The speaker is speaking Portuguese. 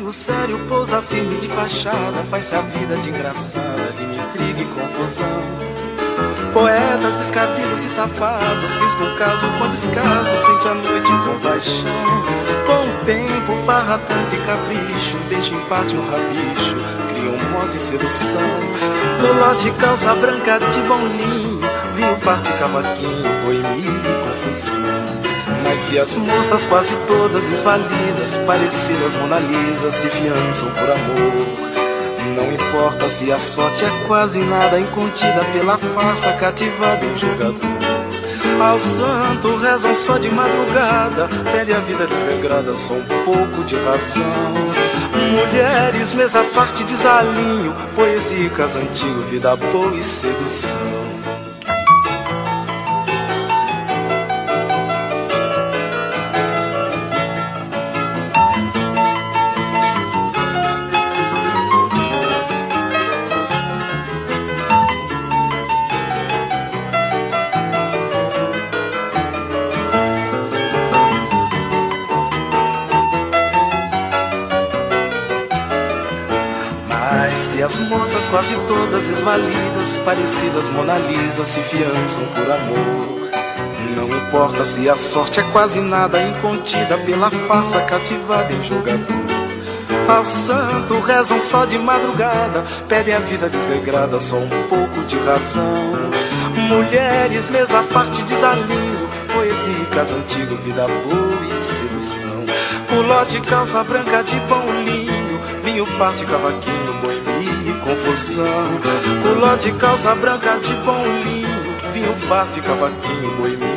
amigo sério pousa firme de fachada, faz-se a vida de engraçada, de intriga e confusão. Poetas descabidos e safados riscam o caso com descaso, sente a noite com paixão. Com o tempo, farra tanto e capricho, deixa em parte um rabicho, cria um modo de sedução. No lote calça branca de bom linho, vinho farto e cavaquinho, boemia e confusão. Mas se as moças quase todas desvalidas, parecidas Mona Lisa, se fiançam por amor, não importa se a sorte é quase nada incontida pela farsa cativada em jogador. Ao santo rezam só de madrugada, pede a vida desregrada, só um pouco de razão. Mulheres, mesa farta e desalinho, poesia e casa antigo, vida boa e sedução. E as moças quase todas desvalidas, parecidas Mona Lisa, se fiançam por amor. Não importa se a sorte é quase nada incontida pela farsa cativada em jogador. Ao santo rezam só de madrugada, pedem a vida desregrada, só um pouco de razão. Mulheres, mesa farta e desalinho, poesia e casa antigo, vida boa e sedução. Puló de calça branca de bom linho, vinho farto e cavaquinho, boemia e confusão. Puló de calça branca de bom linho, vinho farto e cavaquinho, boemia